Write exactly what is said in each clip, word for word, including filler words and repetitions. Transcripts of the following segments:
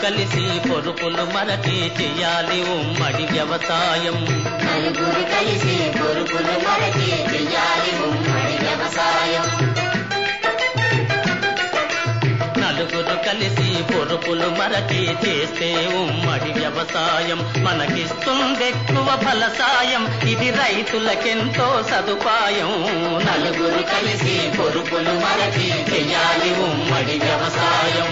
కలిసి పొరుపులు మరచి చెయ్యాలి ఉమ్మడి వ్యవసాయం. నలుగురు కలిసి పొరుపులు మరచి చెయ్యాలి ఉమ్మడి వ్యవసాయం. నలుగురు కలిసి పొరుపులు మరచి చేస్తే ఉమ్మడి వ్యవసాయం మనకిస్తుందెక్కువ ఫలసాయం. ఇది రైతులకెంతో సదుపాయం. నలుగురు కలిసి పొరుపులు మరచి చెయ్యాలి ఉమ్మడి వ్యవసాయం.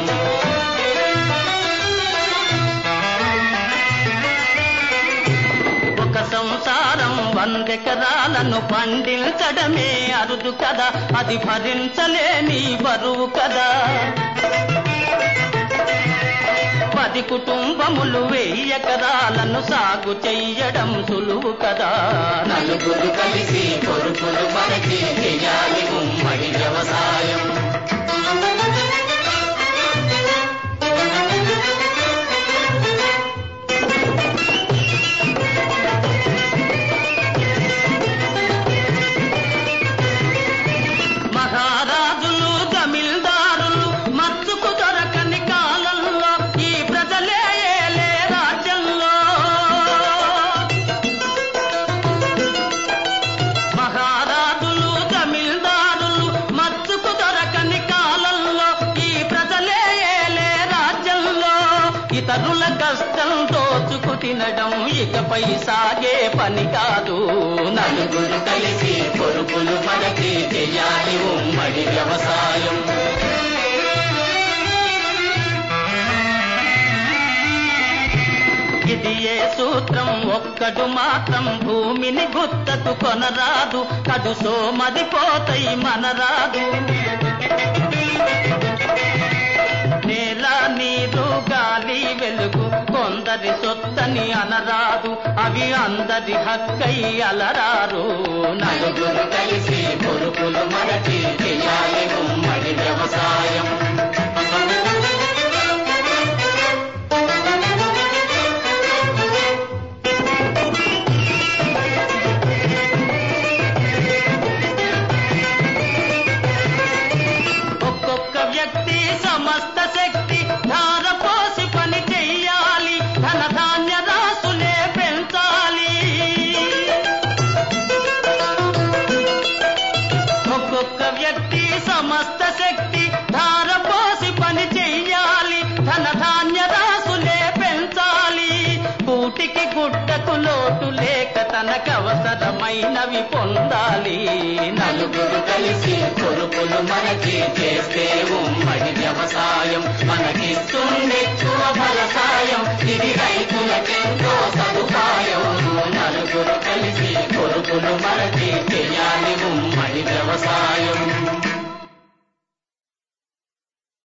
ఒక సంసారం వందెకరాలను పండించడమే అరుదు కదా, అది భరించలేని బరువు కదా. పది కుటుంబములు వెయ్యెకరాలను సాగు చెయ్యడం సులువు కదా. నలుగురు కలిసి పొరుపులు మరచి చెయ్యాలి ఉమ్మడి వ్యవసాయం. మహారాజులు జమీల్దారులు మచ్చుకు దొరకని కాలంలో ఈ ప్రజలే ఏలే రాజ్యంలో. మహారాజులు జమీల్దారులు మచ్చుకు దొరకని కాలంలో ఈ ప్రజలే ఏలే రాజ్యంలో. ఇతరుల కష్టం దోచుకు తినడం ఇకపై సాగే పని కాదు. నలుగురు కలిసి పొరుపులు మరచి చెయ్యాలి ఉమ్మడి వ్యవసాయం. ఇది ఏ సూత్రం ఒక్కడు మాత్రం భూమిని గుత్తకు కొనరాదు. కడు సోమదిపోతాయి మనరాదు. నేల నీరు గాలి వెలుగు కొందరి సొత్తని అనరాదు. అవి అందరి హక్కై అలరారు. నలుగురు కలిసి పొరుపులు మరచి చెయ్యాలి ఉమ్మడి వ్యవసాయం. ఒక్కొక్క వ్యక్తి సమస్త శక్తి ధారపోసి పని చెయ్యాలి. ధన ధాన్య రాసులే పెంచాలి. ఒక్కొక్క వ్యక్తి సమస్త శక్తి ధారపోసి పని చెయ్యాలి. ధన ధాన్య రాసులే పెంచాలి. కూటికి గుడ్డకు లోటు లేక తనకవసరమైనవి పొందాలి. నలుగురు కలిసి పొరుపులు మరచి చేస్తే ఉమ్మడి వ్యవసాయం మనకిస్తుందెక్కువ ఫలసాయం. ఇది రైతులకెంతో సదుపాయం. నలుగురు కలిసి పొరుపులు మరచి